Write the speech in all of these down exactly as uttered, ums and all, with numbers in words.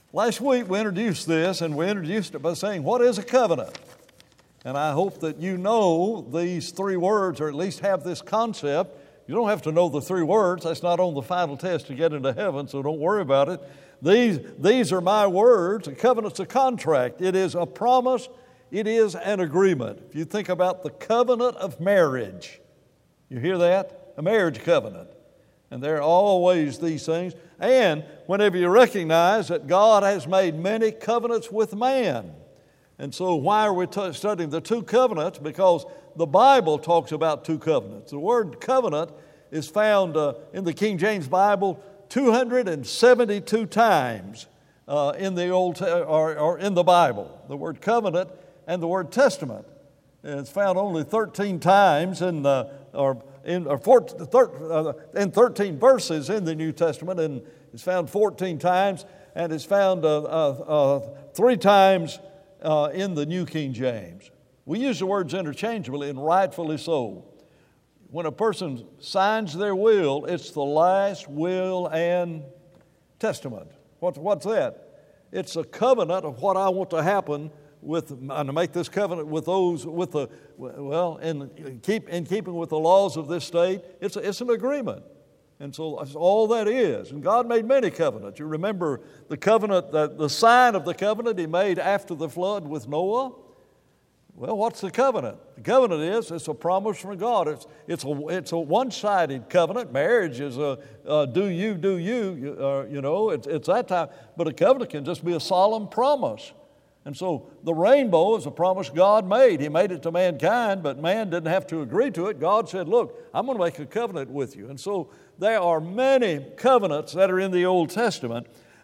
Last week we introduced this, and we introduced it by saying, what is a covenant? And I hope that you know these three words, or at least have this concept. You don't have to know the three words. That's not on the final test to get into heaven, so don't worry about it. These, these are my words. A covenant's a contract. It is a promise. It is an agreement. If you think about the covenant of marriage, you hear that? A marriage covenant. And there are always these things. And whenever you recognize that God has made many covenants with man. And so why are we t- studying the two covenants? Because the Bible talks about two covenants. The word covenant is found uh, in the King James Bible two hundred seventy-two times uh, in the Old te- or, or in the Bible. The word covenant and the word testament. And it's found only thirteen times in the or in or four, thir, uh, in thirteen verses in the New Testament, and it's found fourteen times, and it's found uh, uh, uh, three times uh, in the New King James. We use the words interchangeably, and rightfully so. When a person signs their will, it's the last will and testament. What's, what's that? It's a covenant of what I want to happen with, and to make this covenant with those, with the, well, in, keep, in keeping with the laws of this state. It's, a, it's an agreement. And so that's all that is. And God made many covenants. You remember the covenant, the, the sign of the covenant He made after the flood with Noah? Well, what's the covenant? The covenant is, it's a promise from God. It's, it's, a, it's a one-sided covenant. Marriage is a uh, do you, do you, uh, you know, it's, it's that time. But a covenant can just be a solemn promise. And so the rainbow is a promise God made. He made it to mankind, but man didn't have to agree to it. God said, look, I'm going to make a covenant with you. And so there are many covenants that are in the Old Testament,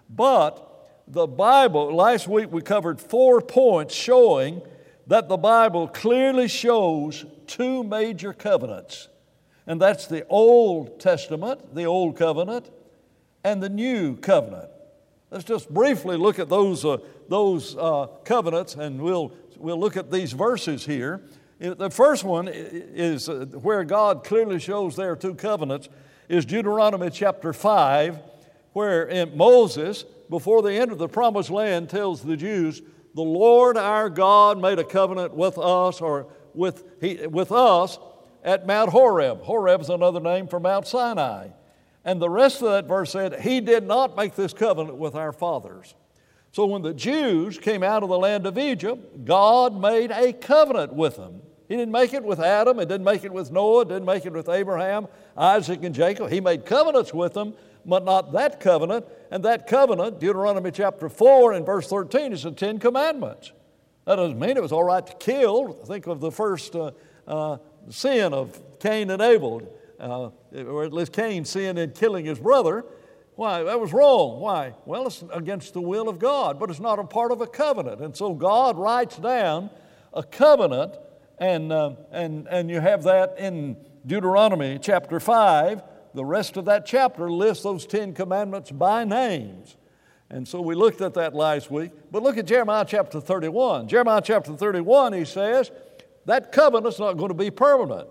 but the Bible, last week we covered four points showing that the Bible clearly shows two major covenants. And that's the Old Testament, the Old Covenant, and the New Covenant. Let's just briefly look at those uh, those uh, covenants, and we'll we'll look at these verses here. The first one is uh, where God clearly shows there are two covenants, is Deuteronomy chapter five, where in Moses, before they entered the promised land, tells the Jews, the Lord our God made a covenant with us, or with he, with us at Mount Horeb. Horeb is another name for Mount Sinai. And the rest of that verse said, He did not make this covenant with our fathers. So when the Jews came out of the land of Egypt, God made a covenant with them. He didn't make it with Adam, He didn't make it with Noah, didn't make it with Abraham, Isaac, and Jacob. He made covenants with them, but not that covenant. And that covenant, Deuteronomy chapter four and verse thirteen, is the Ten Commandments. That doesn't mean it was all right to kill. Think of the first uh, uh, sin of Cain and Abel. Uh, or at least Cain sinned in killing his brother. Why? That was wrong. Why? Well, it's against the will of God, but it's not a part of a covenant. And so God writes down a covenant, and uh, and and you have that in Deuteronomy chapter five. The rest of that chapter lists those Ten Commandments by names. And so we looked at that last week. But look at Jeremiah chapter thirty-one. Jeremiah chapter thirty-one, he says, that covenant's not going to be permanent.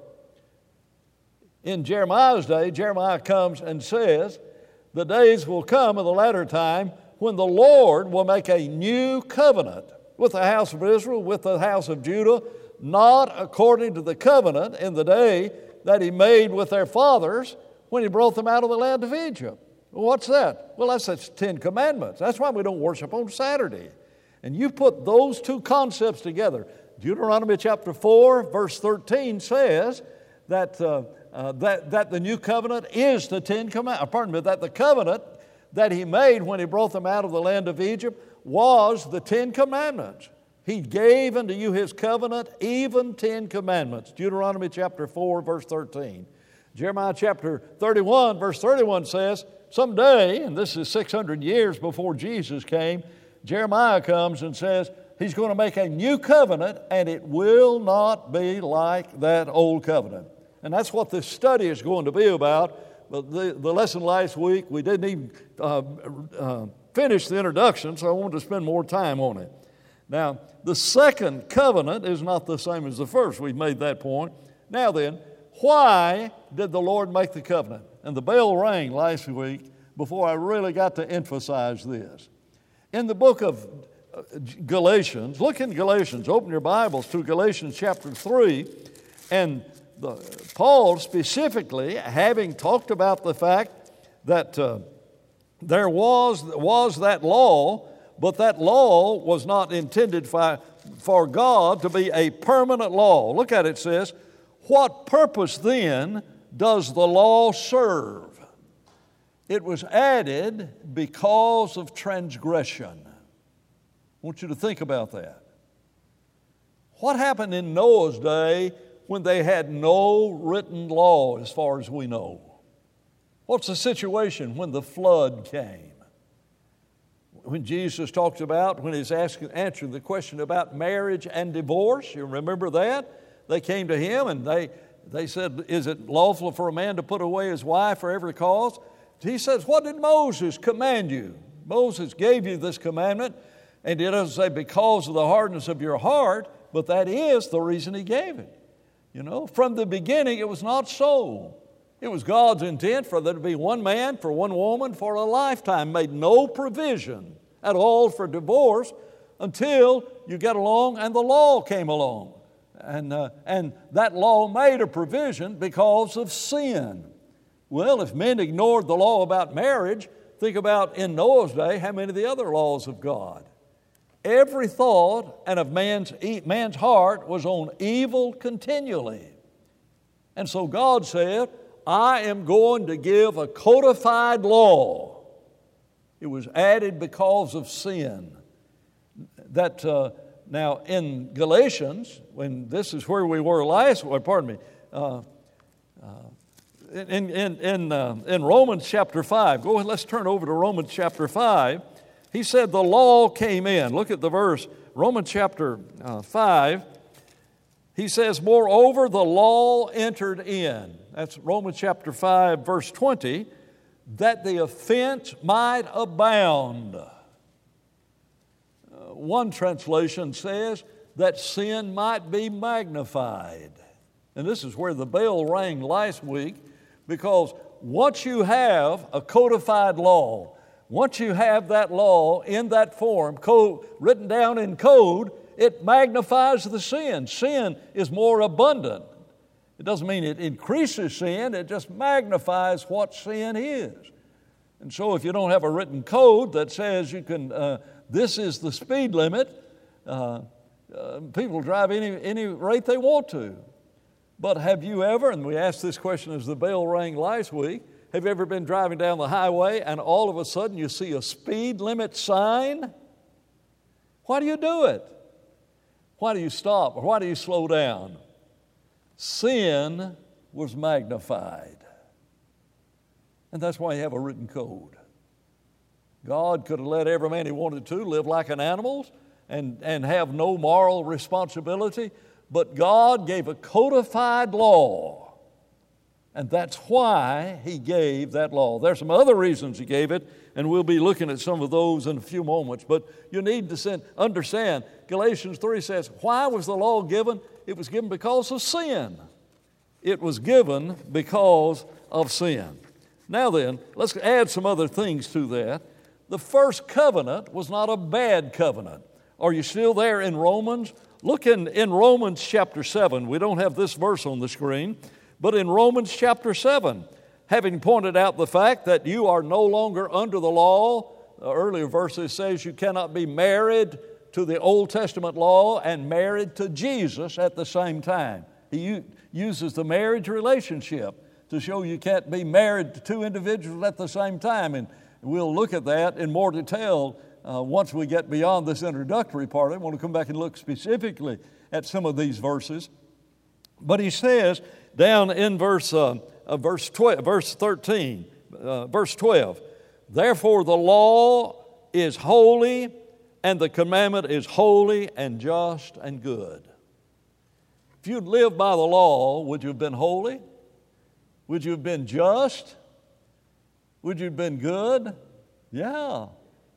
In Jeremiah's day, Jeremiah comes and says, the days will come in the latter time when the Lord will make a new covenant with the house of Israel, with the house of Judah, not according to the covenant in the day that He made with their fathers when He brought them out of the land of Egypt. Well, what's that? Well, that's the Ten Commandments. That's why we don't worship on Saturday. And you put those two concepts together. Deuteronomy chapter four, verse thirteen says that uh, Uh, that, that the new covenant is the Ten Commandments. Pardon me, that the covenant that He made when He brought them out of the land of Egypt was the Ten Commandments. He gave unto you His covenant, even Ten Commandments. Deuteronomy chapter four, verse thirteen. Jeremiah chapter thirty-one, verse thirty-one says, someday, and this is six hundred years before Jesus came, Jeremiah comes and says, He's going to make a new covenant, and it will not be like that old covenant. And that's what this study is going to be about. But the, the lesson last week, we didn't even uh, uh, finish the introduction, so I wanted to spend more time on it. Now, the second covenant is not the same as the first. We've made that point. Now then, why did the Lord make the covenant? And the bell rang last week before I really got to emphasize this. in the book of Galatians, look in Galatians, open your Bibles to Galatians chapter three, and the, Paul specifically, having talked about the fact that uh, there was, was that law, but that law was not intended for, for God to be a permanent law. Look at it, it says, what purpose then does the law serve? It was added because of transgression. I want you to think about that. What happened in Noah's day when they had no written law as far as we know? What's the situation when the flood came? When Jesus talks about, when he's asking, answering the question about marriage and divorce, you remember that? They came to him and they, they said, is it lawful for a man to put away his wife for every cause? He says, what did Moses command you? Moses gave you this commandment, and it doesn't say because of the hardness of your heart, but that is the reason he gave it. You know, from the beginning it was not so. It was God's intent for there to be one man for one woman for a lifetime, made no provision at all for divorce until you get along and the law came along. And, uh, and that law made a provision because of sin. Well, if men ignored the law about marriage, think about in Noah's day how many of the other laws of God. Every thought and of man's, man's heart was on evil continually. And so God said, I am going to give a codified law. It was added because of sin. That uh, now in Galatians, when this is where we were last, or pardon me, uh, uh, in in in uh, in Romans chapter five. Go ahead, let's turn over to Romans chapter five. He said the law came in. Look at the verse, Romans chapter uh, five. He says, moreover, the law entered in. That's Romans chapter five, verse twenty, that the offense might abound. Uh, one translation says that sin might be magnified. And this is where the bell rang last week, because once you have a codified law, once you have that law in that form, code, written down in code, it magnifies the sin. Sin is more abundant. It doesn't mean it increases sin, it just magnifies what sin is. And so if you don't have a written code that says you can, uh, this is the speed limit, uh, uh, people drive any, any rate they want to. But have you ever, and we asked this question as the bell rang last week, have you ever been driving down the highway and all of a sudden you see a speed limit sign? Why do you do it? Why do you stop or why do you slow down? Sin was magnified. And that's why you have a written code. God could have let every man he wanted to live like an animal and, and have no moral responsibility, but God gave a codified law. And that's why he gave that law. There's some other reasons he gave it, and we'll be looking at some of those in a few moments. But you need to understand, Galatians three says, why was the law given? It was given because of sin. It was given because of sin. Now then, let's add some other things to that. The first covenant was not a bad covenant. Are you still there in Romans? Look in, in Romans chapter seven. We don't have this verse on the screen. But in Romans chapter seven, having pointed out the fact that you are no longer under the law, the earlier verses says you cannot be married to the Old Testament law and married to Jesus at the same time. He uses the marriage relationship to show you can't be married to two individuals at the same time. And we'll look at that in more detail uh, once we get beyond this introductory part. I want to come back and look specifically at some of these verses. But he says down in verse uh, uh, verse twelve, verse thirteen, uh, verse twelve, therefore the law is holy, and the commandment is holy and just and good. If you'd lived by the law, would you have been holy? Would you have been just? Would you have been good? Yeah.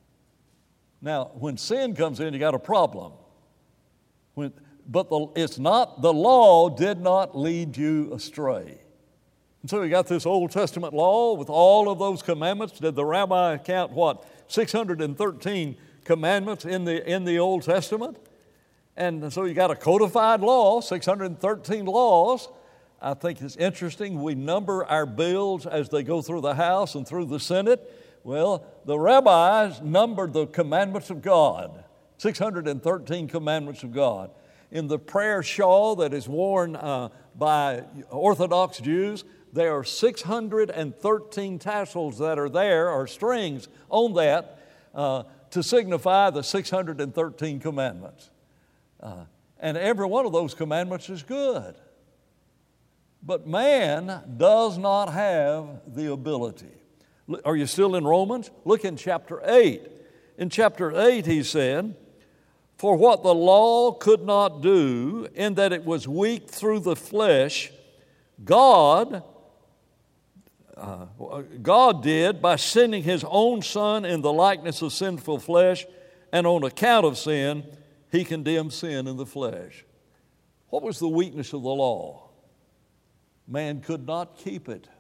Now, when sin comes in, you got a problem. When But the, it's not, the law did not lead you astray. And so you got this Old Testament law with all of those commandments. Did the rabbi count what? six hundred thirteen commandments in the, in the Old Testament. And so you got a codified law, six hundred thirteen laws. I think it's interesting. We number our bills as they go through the House and through the Senate. Well, the rabbis numbered the commandments of God, six hundred thirteen commandments of God. In the prayer shawl that is worn uh, by Orthodox Jews, there are six hundred thirteen tassels that are there, or strings on that, uh, to signify the six hundred thirteen commandments. Uh, and every one of those commandments is good. But man does not have the ability. Are you still in Romans? Look in chapter eight. In chapter eight he said, "For what the law could not do, in that it was weak through the flesh, God, uh, God did by sending His own Son in the likeness of sinful flesh, and on account of sin, He condemned sin in the flesh." What was the weakness of the law? Man could not keep it.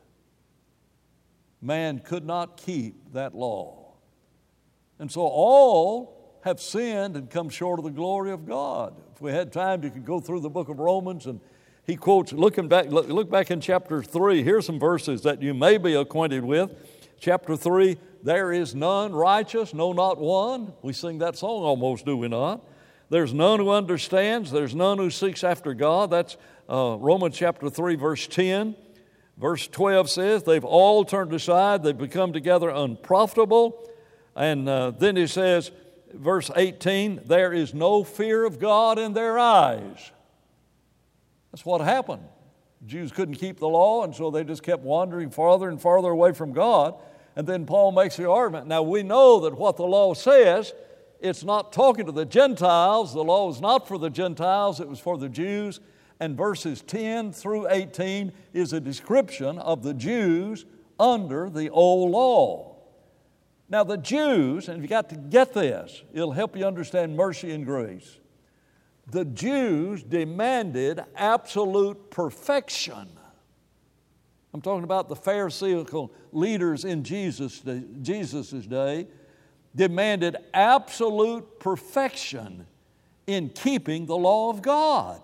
Man could not keep that law. And so all have sinned and come short of the glory of God. If we had time, you could go through the book of Romans, and he quotes, looking back, look, look back in chapter three, here's some verses that you may be acquainted with. Chapter three, "There is none righteous, no, not one." We sing that song almost, do we not? "There's none who understands, there's none who seeks after God." That's uh, Romans chapter three, verse ten. Verse twelve says, "They've all turned aside, they've become together unprofitable." And uh, then he says, verse eighteen, "There is no fear of God in their eyes." That's what happened. Jews couldn't keep the law, and so they just kept wandering farther and farther away from God. And then Paul makes the argument. Now we know that what the law says, it's not talking to the Gentiles. The law was not for the Gentiles, it was for the Jews. And verses ten through eighteen is a description of the Jews under the old law. Now the Jews, and you've got to get this, it'll help you understand mercy and grace. The Jews demanded absolute perfection. I'm talking about the Pharisaical leaders in Jesus' day, Jesus's day, demanded absolute perfection in keeping the law of God.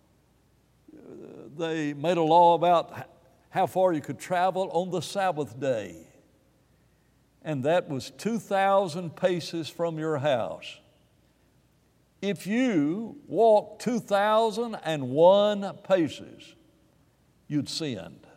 They made a law about how far you could travel on the Sabbath day. And that was two thousand paces from your house. If you walked two thousand one paces, you'd sinned.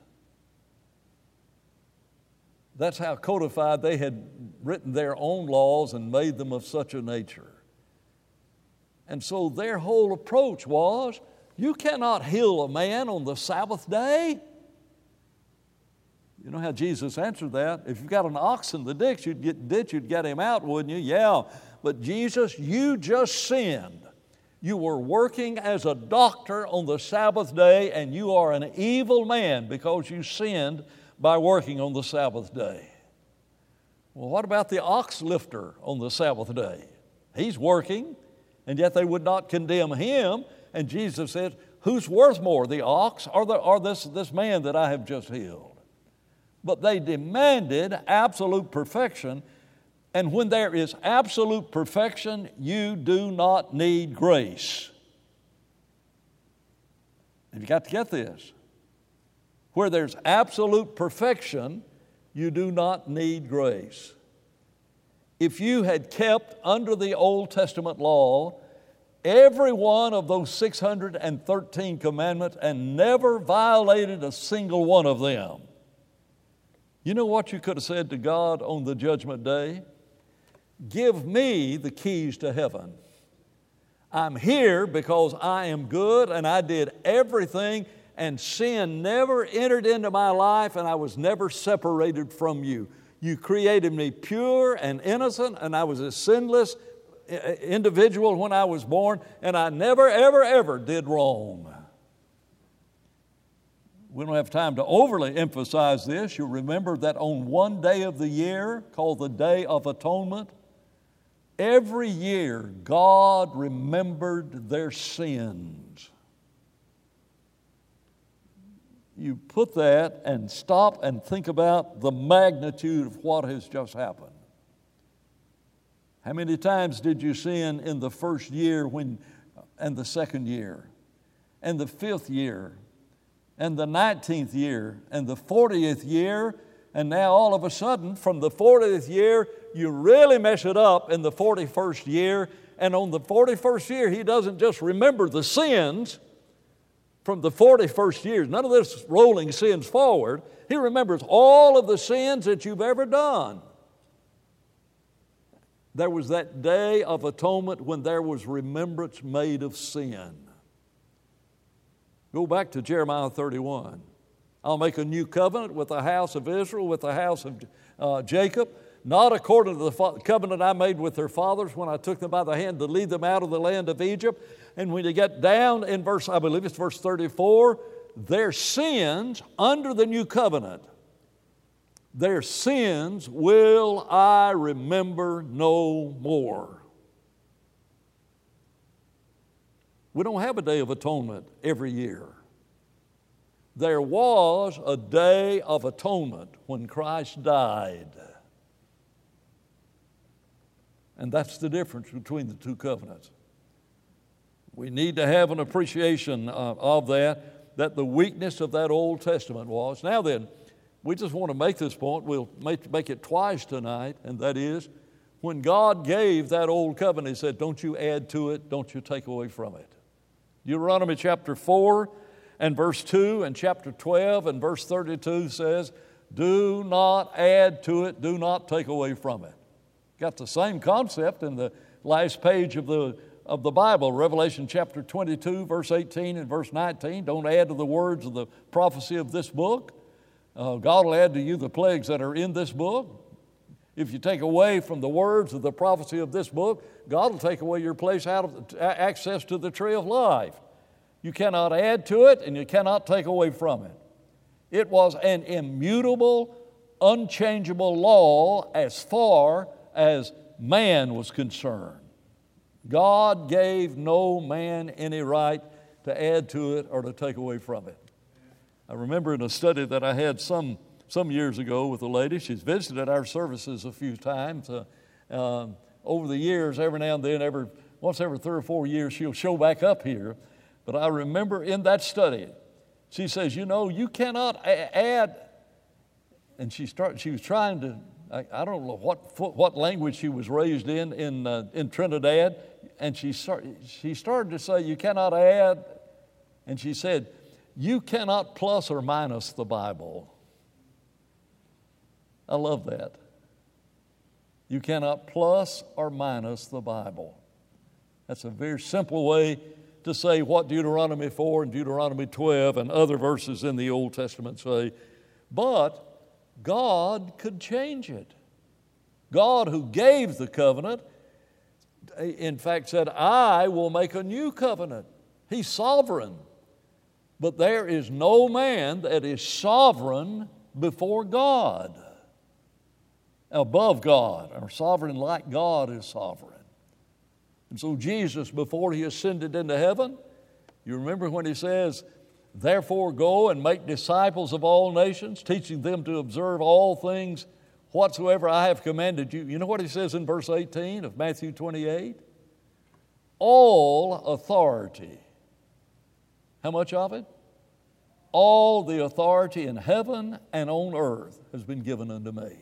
That's how codified they had written their own laws and made them of such a nature. And so their whole approach was, you cannot heal a man on the Sabbath day. You know how Jesus answered that? If you've got an ox in the ditch, you'd get, ditch, you'd get him out, wouldn't you? Yeah, but Jesus, you just sinned. You were working as a doctor on the Sabbath day, and you are an evil man because you sinned by working on the Sabbath day. Well, what about the ox lifter on the Sabbath day? He's working, and yet they would not condemn him. And Jesus said, who's worth more, the ox or, the, or this, this man that I have just healed? But they demanded absolute perfection. And when there is absolute perfection, you do not need grace. And you got to get this. Where there's absolute perfection, you do not need grace. If you had kept under the Old Testament law every one of those six hundred thirteen commandments and never violated a single one of them, you know what you could have said to God on the judgment day? Give me the keys to heaven. I'm here because I am good and I did everything, and sin never entered into my life, and I was never separated from you. You created me pure and innocent, and I was a sinless individual when I was born, and I never, ever, ever did wrong. We don't have time to overly emphasize this. You'll remember that on one day of the year, called the Day of Atonement, every year God remembered their sins. You put that and stop and think about the magnitude of what has just happened. How many times did you sin in the first year when, and the second year, and the fifth year, and the nineteenth year, and the fortieth year, and now all of a sudden from the fortieth year, you really mess it up in the forty-first year, and on the forty-first year, He doesn't just remember the sins from the forty-first year. None of this rolling sins forward. He remembers all of the sins that you've ever done. There was that day of atonement when there was remembrance made of sin. Go back to Jeremiah thirty-one. I'll make a new covenant with the house of Israel, with the house of uh, Jacob, not according to the covenant I made with their fathers when I took them by the hand to lead them out of the land of Egypt. And when you get down in verse, I believe it's verse thirty-four, their sins under the new covenant, their sins will I remember no more. We don't have a day of atonement every year. There was a day of atonement when Christ died. And that's the difference between the two covenants. We need to have an appreciation uh, of that, that the weakness of that Old Testament was. Now then, we just want to make this point. We'll make, make it twice tonight, and that is, when God gave that old covenant, He said, don't you add to it, don't you take away from it. Deuteronomy chapter four and verse two and chapter twelve and verse thirty-two says, do not add to it, do not take away from it. Got the same concept in the last page of the of the Bible, Revelation chapter twenty-two, verse eighteen and verse nineteen. Don't add to the words of the prophecy of this book. Uh, God will add to you the plagues that are in this book. If you take away from the words of the prophecy of this book, God will take away your place out of the, access to the tree of life. You cannot add to it, and you cannot take away from it. It was an immutable, unchangeable law as far as man was concerned. God gave no man any right to add to it or to take away from it. I remember in a study that I had some, some years ago with a lady. She's visited our services a few times. Uh, uh, over the years, every now and then, every, once every three or four years, she'll show back up here. But I remember in that study, she says, you know, you cannot a- add, and she, start, she was trying to, I, I don't know what, what language she was raised in in, uh, in Trinidad, and she, start, she started to say, you cannot add, and she said, you cannot plus or minus the Bible. I love that. You cannot plus or minus the Bible. That's a very simple way to say what Deuteronomy four and Deuteronomy twelve and other verses in the Old Testament say. But God could change it. God, who gave the covenant, in fact said, I will make a new covenant. He's sovereign. But there is no man that is sovereign before God, above God, or sovereign like God is sovereign. And so Jesus, before He ascended into heaven, you remember when He says, therefore go and make disciples of all nations, teaching them to observe all things whatsoever I have commanded you. You know what He says in verse eighteen of Matthew twenty-eight? All authority. How much of it? All the authority in heaven and on earth has been given unto me.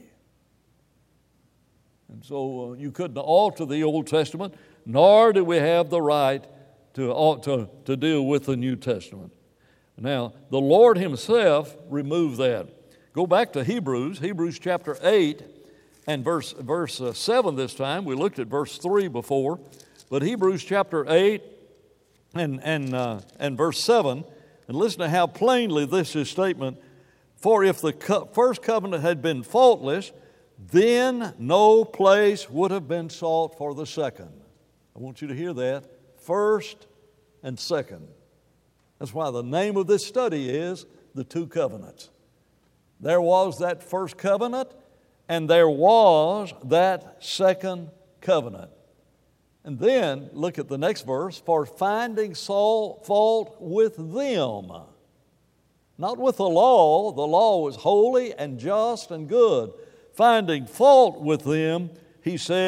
And so uh, you couldn't alter the Old Testament, nor do we have the right to, to, to deal with the New Testament. Now, the Lord Himself removed that. Go back to Hebrews, Hebrews chapter eight and verse, verse uh, seven this time. We looked at verse three before, but Hebrews chapter eight and, and, uh, and verse seven, and listen to how plainly this is statement. For if the co- first covenant had been faultless, then no place would have been sought for the second. I want you to hear that. First and second. That's why the name of this study is The Two Covenants. There was that first covenant, and there was that second covenant. And then, look at the next verse, for finding fault with them. Not with the law. The law was holy and just and good. Finding fault with them, He says,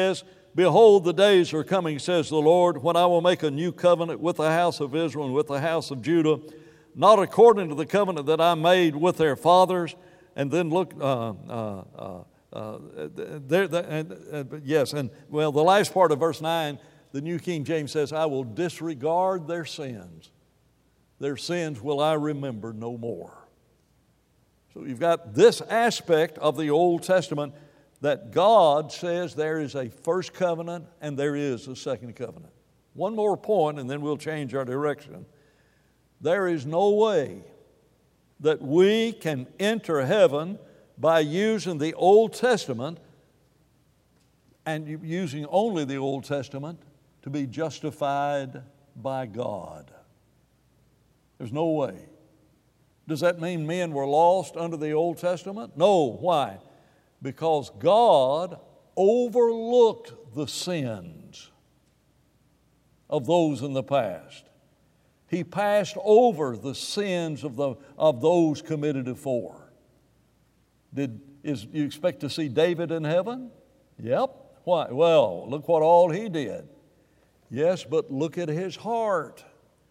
behold, the days are coming, says the Lord, when I will make a new covenant with the house of Israel and with the house of Judah, not according to the covenant that I made with their fathers. And then look, uh, uh, uh, uh, there, and, uh, yes, and well, the last part of verse nine, the New King James says, I will disregard their sins. Their sins will I remember no more. So you've got this aspect of the Old Testament that God says there is a first covenant and there is a second covenant. One more point and then we'll change our direction. There is no way that we can enter heaven by using the Old Testament and using only the Old Testament to be justified by God. There's no way. Does that mean men were lost under the Old Testament? No. Why? Because God overlooked the sins of those in the past. He passed over the sins of, the, of those committed before. Did is you expect to see David in heaven? Yep. Why? Well, look what all he did. Yes, but look at his heart.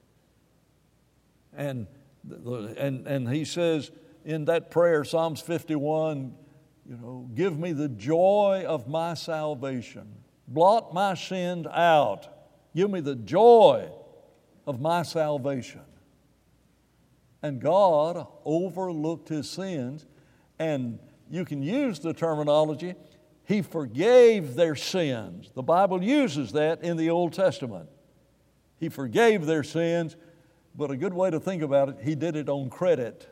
And and and he says in that prayer, Psalms fifty-one, you know, give me the joy of my salvation. Blot my sins out. Give me the joy of my salvation. And God overlooked his sins, and you can use the terminology, he forgave their sins. The Bible uses that in the Old Testament. He forgave their sins, but a good way to think about it, he did it on credit.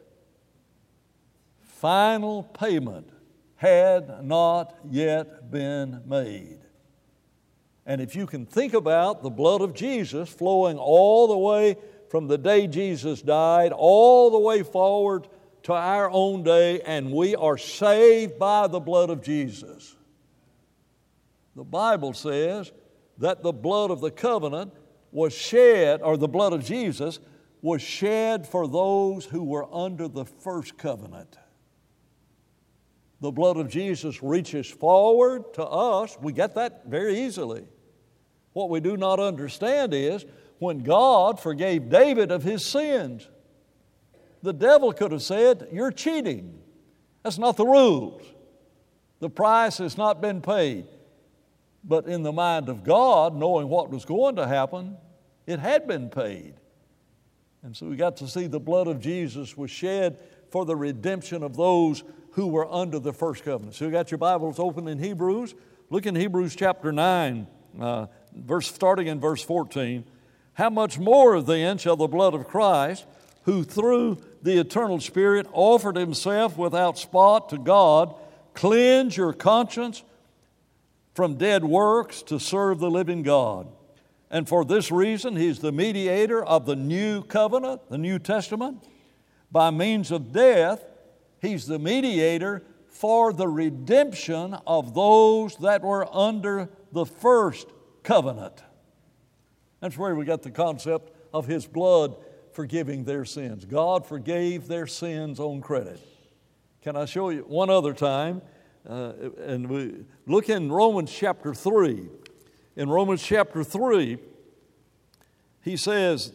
Final payment had not yet been made. And if you can think about the blood of Jesus flowing all the way from the day Jesus died, all the way forward to our own day, and we are saved by the blood of Jesus. The Bible says that the blood of the covenant was shed, or the blood of Jesus was shed for those who were under the first covenant. The blood of Jesus reaches forward to us. We get that very easily. What we do not understand is when God forgave David of his sins, the devil could have said, you're cheating. That's not the rules. The price has not been paid. But in the mind of God, knowing what was going to happen, it had been paid. And so we got to see the blood of Jesus was shed for the redemption of those who were under the first covenant. So you got your Bibles open in Hebrews. Look in Hebrews chapter nine, uh, verse starting in verse fourteen. How much more then shall the blood of Christ, who through the eternal Spirit offered himself without spot to God, cleanse your conscience from dead works to serve the living God. And for this reason, he's the mediator of the new covenant, the New Testament. By means of death, he's the mediator for the redemption of those that were under the first covenant. That's where we got the concept of his blood forgiving their sins. God forgave their sins on credit. Can I show you one other time? Uh, and we look in Romans chapter three. In Romans chapter three, he says,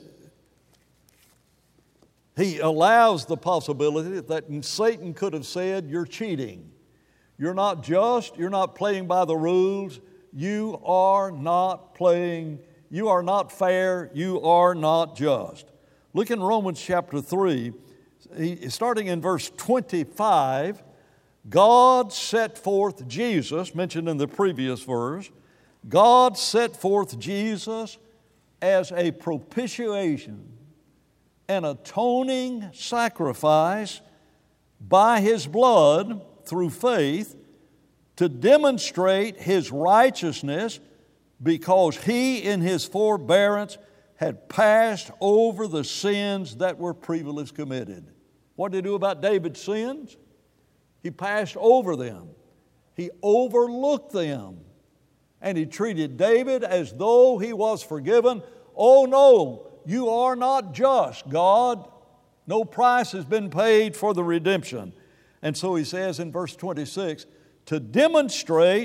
he allows the possibility that Satan could have said, you're cheating. You're not just. You're not playing by the rules. You are not playing. You are not fair. You are not just. Look in Romans chapter three, he, starting in verse twenty-five. God set forth Jesus, mentioned in the previous verse, God set forth Jesus as a propitiation, an atoning sacrifice by his blood through faith to demonstrate his righteousness, because he in his forbearance had passed over the sins that were previously committed. What did he do about David's sins? He passed over them. He overlooked them. And he treated David as though he was forgiven. Oh no, you are not just, God. No price has been paid for the redemption. And so he says in verse twenty-six, to demonstrate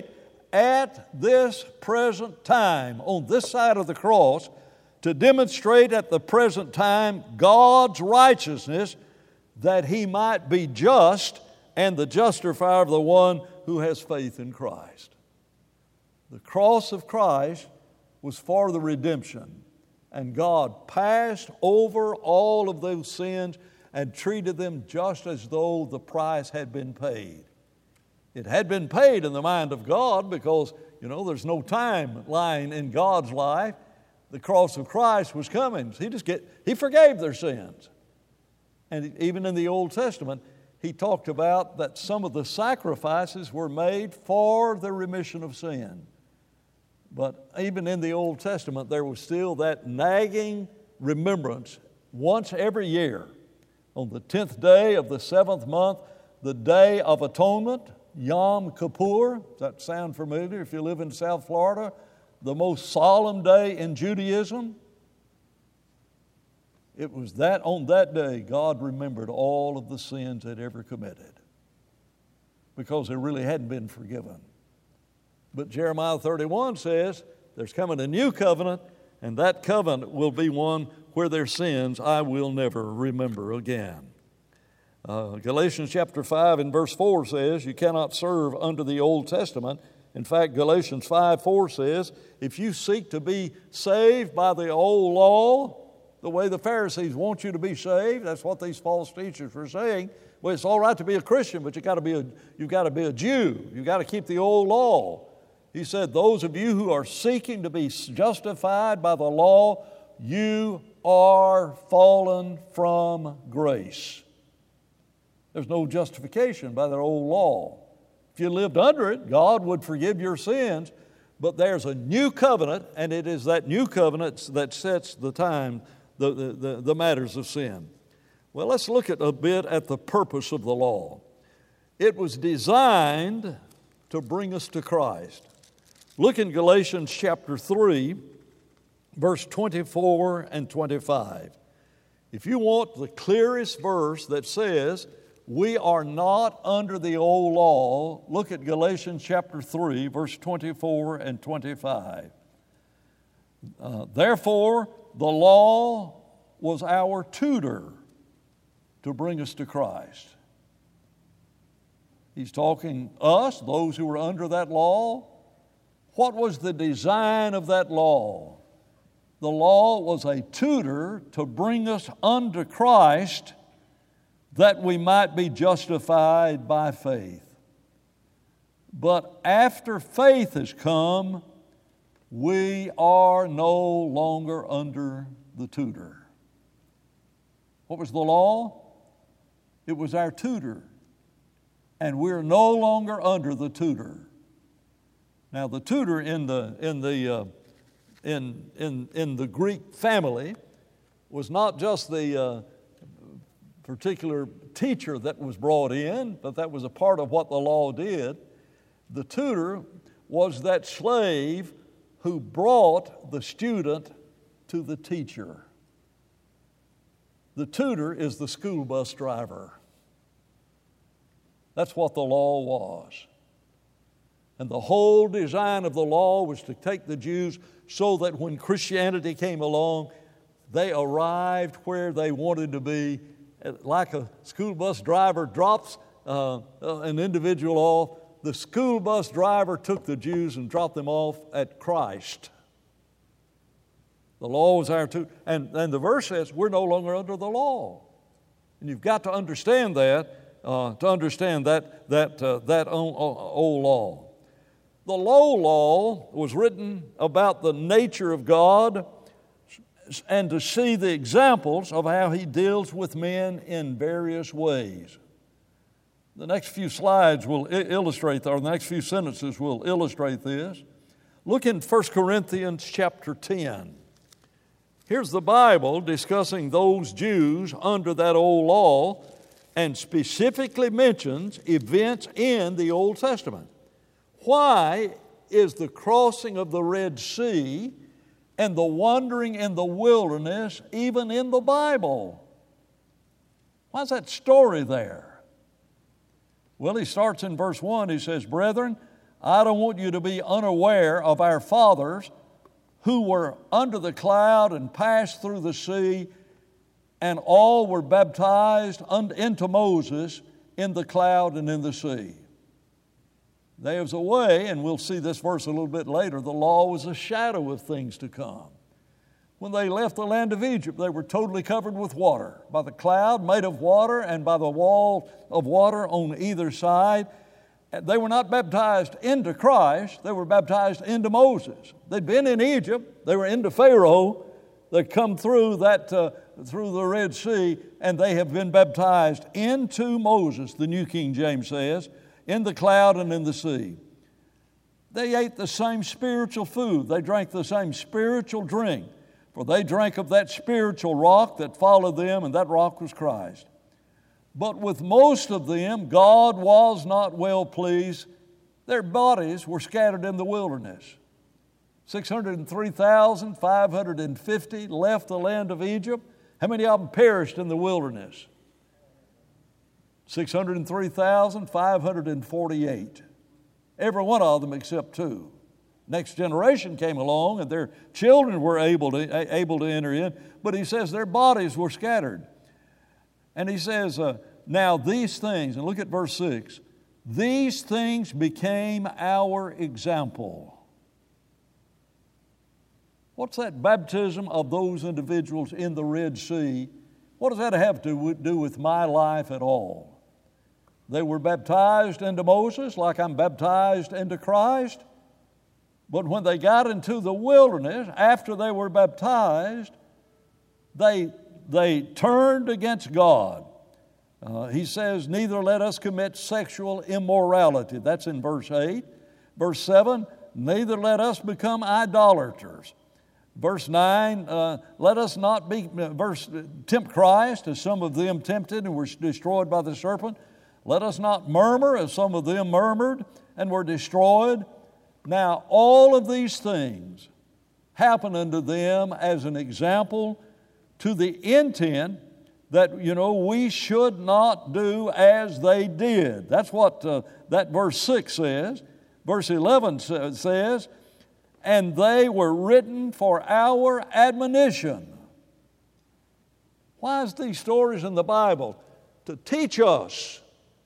at this present time, on this side of the cross, to demonstrate at the present time God's righteousness, that He might be just and the justifier of the one who has faith in Christ. The cross of Christ was for the redemption, and God passed over all of those sins and treated them just as though the price had been paid. It had been paid in the mind of God because, you know, there's no timeline in God's life. The cross of Christ was coming. He just get, He forgave their sins. And even in the Old Testament, He talked about that some of the sacrifices were made for the remission of sin. But even in the Old Testament, there was still that nagging remembrance once every year. On the tenth day of the seventh month, the Day of Atonement, Yom Kippur. Does that sound familiar if you live in South Florida? The most solemn day in Judaism. It was that on that day God remembered all of the sins they'd ever committed, because they really hadn't been forgiven. But Jeremiah thirty-one says there's coming a new covenant, and that covenant will be one where their sins I will never remember again. Uh, Galatians chapter five and verse four says you cannot serve under the Old Testament. In fact, Galatians five four says, if you seek to be saved by the old law, the way the Pharisees want you to be saved, that's what these false teachers were saying. Well, it's all right to be a Christian, but you got to be a you've got to be a Jew. You've got to keep the old law. He said, those of you who are seeking to be justified by the law, you are fallen from grace. There's no justification by that old law. If you lived under it, God would forgive your sins, but there's a new covenant, and it is that new covenant that sets the time, the, the, the, the matters of sin. Well, let's look at a bit at the purpose of the law. It was designed to bring us to Christ. Look in Galatians chapter three, verse twenty-four and twenty-five. If you want the clearest verse that says we are not under the old law, look at Galatians chapter three, verse twenty-four and twenty-five. Uh, Therefore, the law was our tutor to bring us to Christ. He's talking us, those who were under that law. What was the design of that law? The law was a tutor to bring us unto Christ, that we might be justified by faith. But after faith has come, we are no longer under the tutor. What was the law? It was our tutor. And we're no longer under the tutor. Now, the tutor in the in the uh, in in in the Greek family was not just the uh, particular teacher that was brought in, but that was a part of what the law did. The tutor was that slave who brought the student to the teacher. The tutor is the school bus driver. That's what the law was. And the whole design of the law was to take the Jews so that when Christianity came along, they arrived where they wanted to be. Like a school bus driver drops uh, an individual off, the school bus driver took the Jews and dropped them off at Christ. The law was our tutor. And, and the verse says we're no longer under the law. And you've got to understand that, uh, to understand that, that, uh, that old, old law. The low law was written about the nature of God and to see the examples of how He deals with men in various ways. The next few slides will illustrate, or the next few sentences will illustrate this. Look in First Corinthians chapter ten. Here's the Bible discussing those Jews under that old law and specifically mentions events in the Old Testament. Why is the crossing of the Red Sea and the wandering in the wilderness even in the Bible? Why is that story there? Well, he starts in verse one. He says, Brethren, I don't want you to be unaware of our fathers who were under the cloud and passed through the sea, and all were baptized into Moses in the cloud and in the sea. There was a way, and we'll see this verse a little bit later, the law was a shadow of things to come. When they left the land of Egypt, they were totally covered with water, by the cloud made of water and by the wall of water on either side. They were not baptized into Christ, they were baptized into Moses. They'd been in Egypt, they were into Pharaoh, they'd come through that uh, through the Red Sea, and they have been baptized into Moses, the New King James says, in the cloud and in the sea. They ate the same spiritual food, they drank the same spiritual drink, for they drank of that spiritual rock that followed them, and that rock was Christ. But with most of them, God was not well pleased. Their bodies were scattered in the wilderness. six hundred three thousand five hundred fifty left the land of Egypt. How many of them perished in the wilderness? six hundred three thousand five hundred forty-eight. Every one of them except two. Next generation came along and their children were able to, able to enter in, but he says their bodies were scattered. And he says, uh, now these things, and look at verse six, these things became our example. What's that baptism of those individuals in the Red Sea? What does that have to do with my life at all? They were baptized into Moses like I'm baptized into Christ. But when they got into the wilderness, after they were baptized, they, they turned against God. Uh, he says, neither let us commit sexual immorality. That's in verse eight. Verse seven, neither let us become idolaters. Verse nine, uh, let us not be, verse, tempt Christ, as some of them tempted and were destroyed by the serpent. Let us not murmur, as some of them murmured and were destroyed. Now, all of these things happen unto them as an example to the intent that, you know, we should not do as they did. That's what uh, that verse six says. Verse eleven says, and they were written for our admonition. Why is these stories in the Bible? To teach us.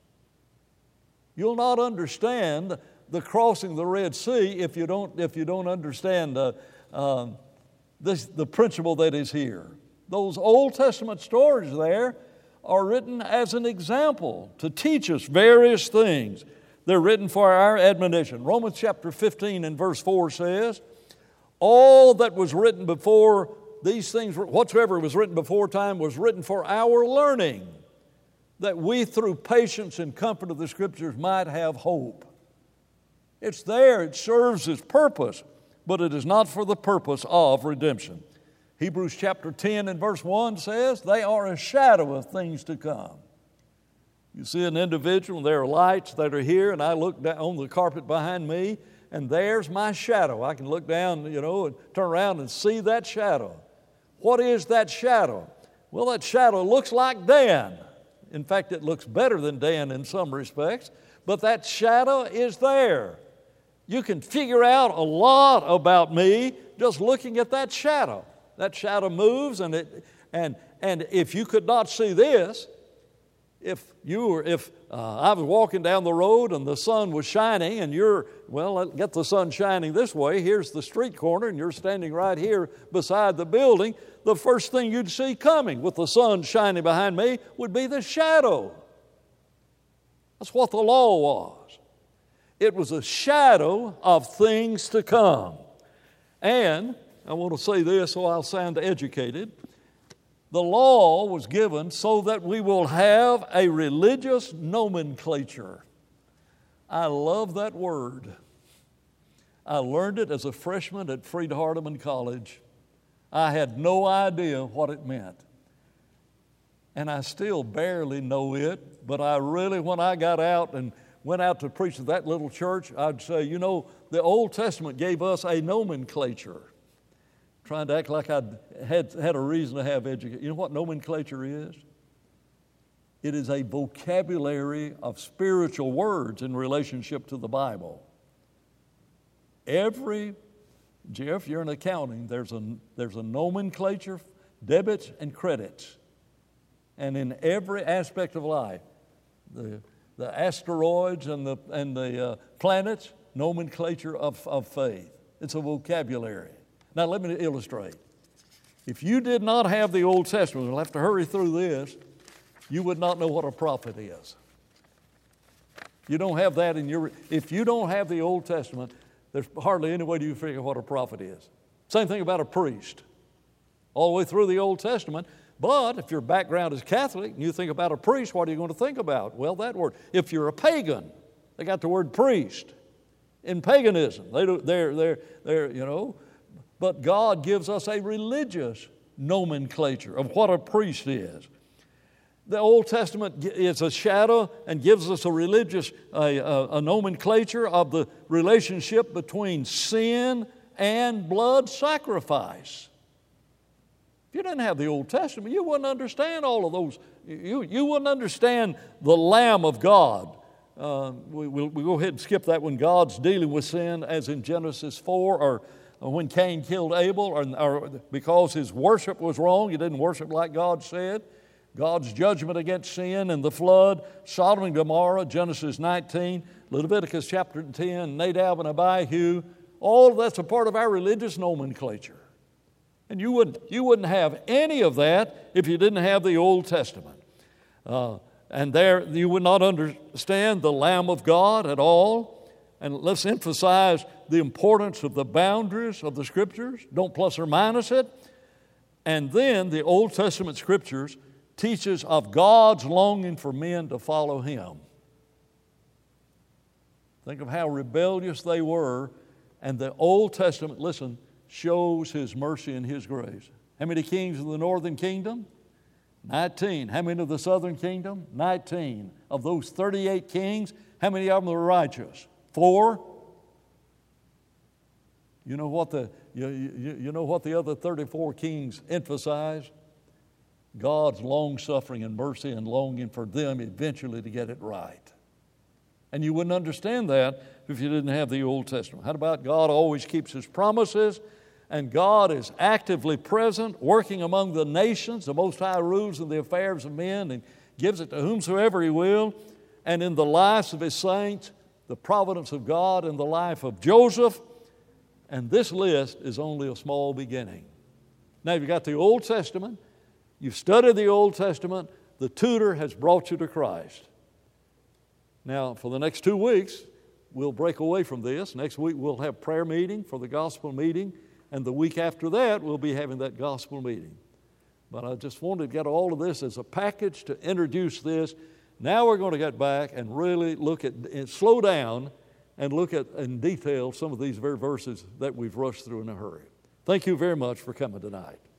You'll not understand the crossing the Red Sea if you don't, if you don't understand uh, uh, this, the principle that is here. Those Old Testament stories there are written as an example to teach us various things. They're written for our admonition. Romans chapter fifteen and verse four says, all that was written before these things, whatsoever was written before time was written for our learning, that we through patience and comfort of the Scriptures might have hope. It's there, it serves its purpose, but it is not for the purpose of redemption. Hebrews chapter ten and verse one says, they are a shadow of things to come. You see an individual, and there are lights that are here, and I look down on the carpet behind me, and there's my shadow. I can look down, you know, and turn around and see that shadow. What is that shadow? Well, that shadow looks like Dan. In fact, it looks better than Dan in some respects, but that shadow is there. You can figure out a lot about me just looking at that shadow. That shadow moves, and it, and and if you could not see this, if you were, if uh, I was walking down the road and the sun was shining, and you're, well, let get the sun shining this way. Here's the street corner, and you're standing right here beside the building. The first thing you'd see coming with the sun shining behind me would be the shadow. That's what the law was. It was a shadow of things to come. And I want to say this so I'll sound educated. The law was given so that we will have a religious nomenclature. I love that word. I learned it as a freshman at Freed-Hardeman College. I had no idea what it meant. And I still barely know it, but I really, when I got out and went out to preach to that little church, I'd say, you know, the Old Testament gave us a nomenclature. Trying to act like I had, had a reason to have education. You know what nomenclature is? It is a vocabulary of spiritual words in relationship to the Bible. Every, Jeff, you're in accounting, there's a, there's a nomenclature, debits and credits. And in every aspect of life, the, the asteroids and the, and the uh, planets, nomenclature of, of faith. It's a vocabulary. Now let me illustrate. If you did not have the Old Testament, we'll have to hurry through this, you would not know what a prophet is. You don't have that in your, if you don't have the Old Testament, there's hardly any way you figure what a prophet is. Same thing about a priest. All the way through the Old Testament. But if your background is Catholic and you think about a priest, what are you going to think about? Well, that word. If you're a pagan, they got the word priest. In paganism, they do, they're, they're, they're, you know, but God gives us a religious nomenclature of what a priest is. The Old Testament is a shadow and gives us a religious a, a, a nomenclature of the relationship between sin and blood sacrifice. If you didn't have the Old Testament, you wouldn't understand all of those. You, you wouldn't understand the Lamb of God. Uh, we, we'll, we'll go ahead and skip that when God's dealing with sin, as in Genesis four, or, or when Cain killed Abel, or, or because his worship was wrong, he didn't worship like God said. God's judgment against sin and the flood, Sodom and Gomorrah, Genesis nineteen, Leviticus chapter ten, Nadab and Abihu. All of that's a part of our religious nomenclature. And you wouldn't, you wouldn't have any of that if you didn't have the Old Testament. Uh, and there you would not understand the Lamb of God at all. And let's emphasize the importance of the boundaries of the Scriptures. Don't plus or minus it. And then the Old Testament Scriptures teaches of God's longing for men to follow Him. Think of how rebellious they were. And the Old Testament, listen, shows His mercy and His grace. How many kings of the northern kingdom? nineteen. How many of the southern kingdom? nineteen. Of those thirty-eight kings, how many of them were righteous? Four. You know what the, you, you, you know what the other thirty-four kings emphasized? God's long-suffering and mercy and longing for them eventually to get it right. And you wouldn't understand that if you didn't have the Old Testament. How about God always keeps His promises, and God is actively present, working among the nations. The Most High rules in the affairs of men and gives it to whomsoever He will. And in the lives of His saints, the providence of God in the life of Joseph. And this list is only a small beginning. Now you've got the Old Testament. You've studied the Old Testament. The tutor has brought you to Christ. Now, for the next two weeks, we'll break away from this. Next week, we'll have prayer meeting for the gospel meeting. And the week after that, we'll be having that gospel meeting. But I just wanted to get all of this as a package to introduce this. Now we're going to get back and really look at, and slow down and look at in detail some of these very verses that we've rushed through in a hurry. Thank you very much for coming tonight.